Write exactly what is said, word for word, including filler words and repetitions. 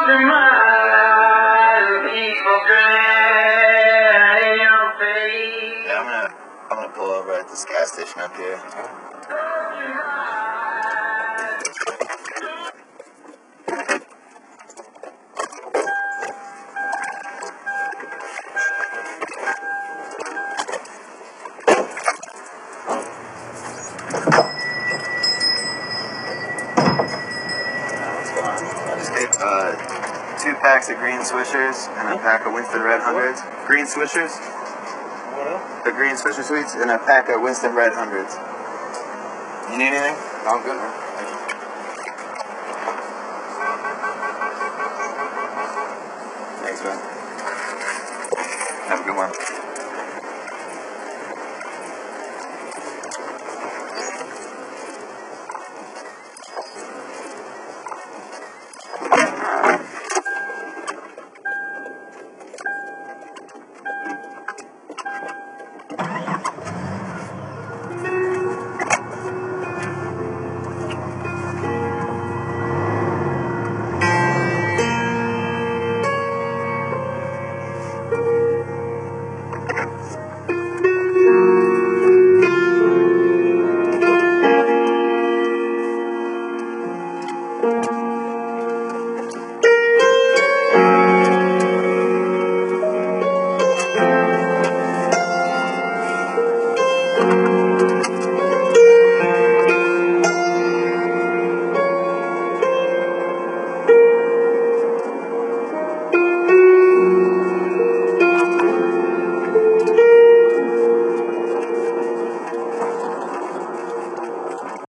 Yeah, I'm gonna I'm gonna pull over at this gas station up here. I just get uh, two packs of green swishers and a pack of Winston Red Hundreds. Green swishers. What else? The green Swisher Sweets and a pack of Winston Red Hundreds. You need anything? No, I'm good, man. Thanks, man. Have a good one. Thank you.